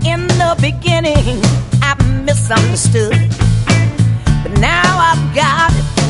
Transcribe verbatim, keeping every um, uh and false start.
In the beginning, I misunderstood, but now I've got it